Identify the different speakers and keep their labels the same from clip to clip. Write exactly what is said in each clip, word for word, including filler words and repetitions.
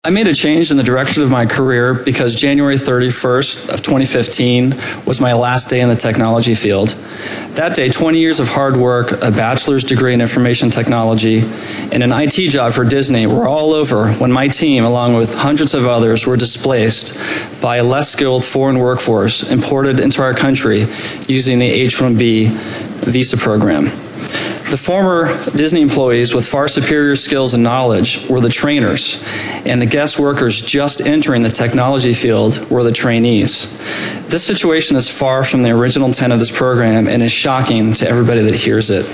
Speaker 1: I made a change in the direction of my career because January thirty-first of twenty fifteen was my last day in the technology field. That day, twenty years of hard work, a bachelor's degree in information technology, and an I T job for Disney were all over when my team, along with hundreds of others, were displaced by a less skilled foreign workforce imported into our country using the H one B visa program. The former Disney employees with far superior skills and knowledge were the trainers, and the guest workers just entering the technology field were the trainees. This situation is far from the original intent of this program and is shocking to everybody that hears it.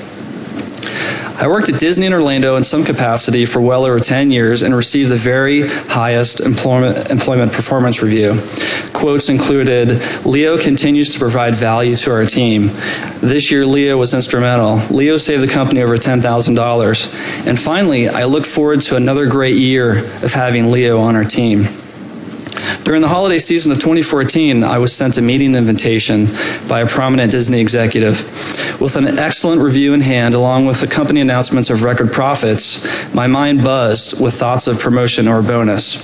Speaker 1: I worked at Disney in Orlando in some capacity for well over ten years and received the very highest employment, employment performance review. Quotes included, "Leo continues to provide value to our team. This year, Leo was instrumental. Leo saved the company over ten thousand dollars. And finally, I look forward to another great year of having Leo on our team." During the holiday season of twenty fourteen, I was sent a meeting invitation by a prominent Disney executive. With an excellent review in hand, along with the company announcements of record profits, my mind buzzed with thoughts of promotion or bonus.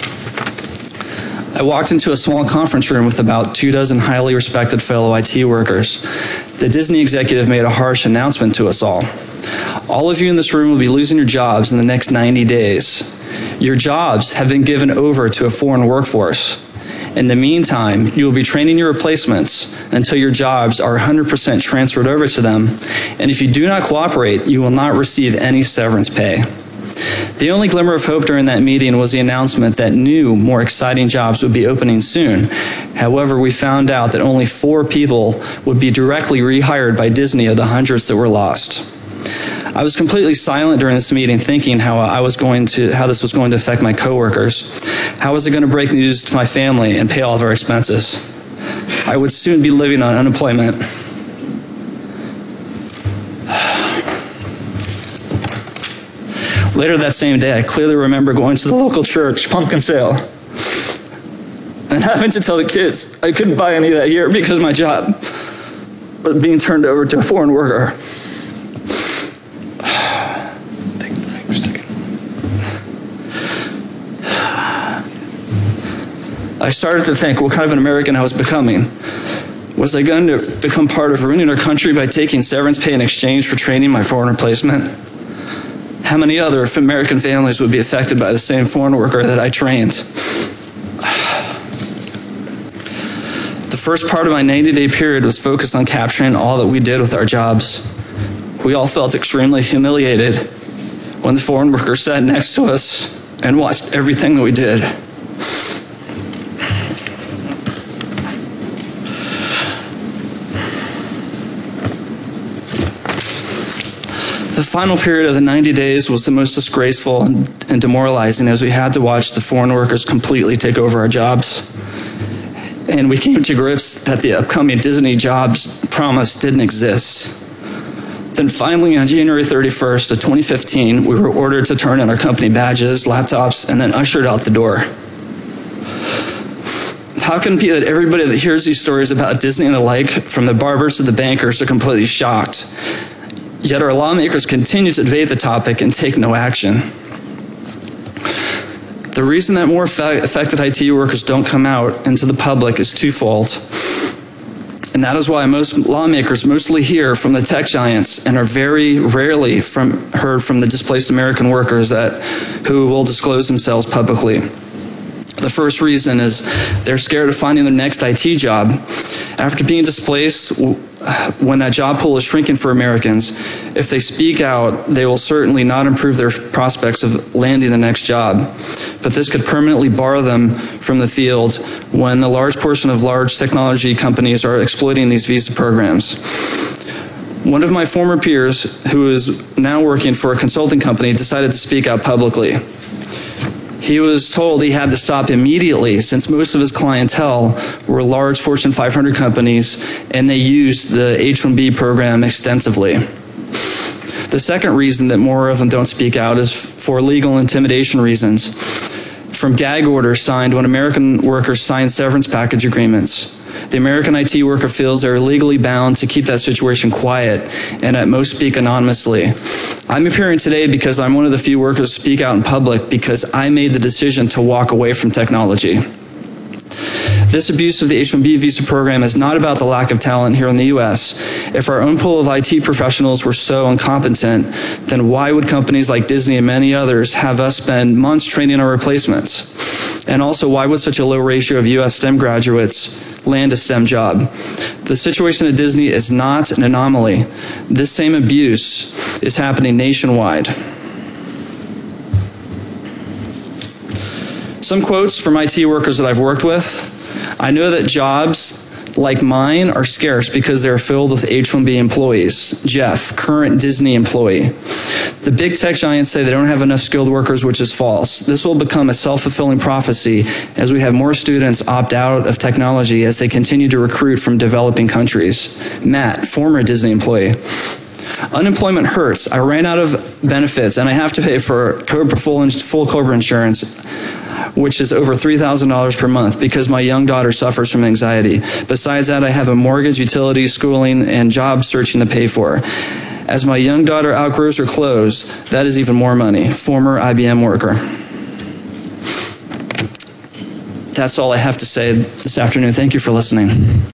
Speaker 1: I walked into a small conference room with about two dozen highly respected fellow I T workers. The Disney executive made a harsh announcement to us all. "All of you in this room will be losing your jobs in the next ninety days. Your jobs have been given over to a foreign workforce. In the meantime, you will be training your replacements until your jobs are one hundred percent transferred over to them, and if you do not cooperate, you will not receive any severance pay." The only glimmer of hope during that meeting was the announcement that new, more exciting jobs would be opening soon. However, we found out that only four people would be directly rehired by Disney of the hundreds that were lost. I was completely silent during this meeting, thinking how I was going to, how this was going to affect my coworkers. How was I going to break news to my family and pay all of our expenses? I would soon be living on unemployment. Later that same day, I clearly remember going to the local church pumpkin sale and having to tell the kids I couldn't buy any that year because my job was being turned over to a foreign worker. I started to think what kind of an American I was becoming. Was I going to become part of ruining our country by taking severance pay in exchange for training my foreign replacement? How many other American families would be affected by the same foreign worker that I trained? The first part of my ninety-day period was focused on capturing all that we did with our jobs. We all felt extremely humiliated when the foreign worker sat next to us and watched everything that we did. The final period of the ninety days was the most disgraceful and demoralizing, as we had to watch the foreign workers completely take over our jobs. And we came to grips that the upcoming Disney jobs promise didn't exist. Then finally, on January thirty-first of twenty fifteen, we were ordered to turn in our company badges, laptops, and then ushered out the door. How can it be that everybody that hears these stories about Disney and the like, from the barbers to the bankers, are completely shocked? Yet our lawmakers continue to evade the topic and take no action. The reason that more affected I T workers don't come out into the public is twofold. And that is why most lawmakers mostly hear from the tech giants and are very rarely from, heard from the displaced American workers that, who will disclose themselves publicly. The first reason is they're scared of finding their next I T job. After being displaced, when that job pool is shrinking for Americans, if they speak out, they will certainly not improve their prospects of landing the next job. But this could permanently bar them from the field when a large portion of large technology companies are exploiting these visa programs. One of my former peers, who is now working for a consulting company, decided to speak out publicly. He was told he had to stop immediately since most of his clientele were large Fortune five hundred companies and they used the H one B program extensively. The second reason that more of them don't speak out is for legal intimidation reasons. From gag orders signed when American workers sign severance package agreements. The American I T worker feels they're legally bound to keep that situation quiet and at most speak anonymously. I'm appearing today because I'm one of the few workers to speak out in public because I made the decision to walk away from technology. This abuse of the H one B visa program is not about the lack of talent here in the U S. If our own pool of I T professionals were so incompetent, then why would companies like Disney and many others have us spend months training our replacements? And also, why would such a low ratio of U S STEM graduates land a STEM job? The situation at Disney is not an anomaly. This same abuse is happening nationwide. Some quotes from I T workers that I've worked with. I know that jobs like mine are scarce because they're filled with H one B employees. Jeff, current Disney employee. The big tech giants say they don't have enough skilled workers, which is false. This will become a self-fulfilling prophecy as we have more students opt out of technology as they continue to recruit from developing countries. Matt, former Disney employee. Unemployment hurts. I ran out of benefits and I have to pay for Cobra full, full Cobra insurance, which is over three thousand dollars per month because my young daughter suffers from anxiety. Besides that, I have a mortgage, utilities, schooling, and job searching to pay for. As my young daughter outgrows her clothes, that is even more money. Former I B M worker. That's all I have to say this afternoon. Thank you for listening.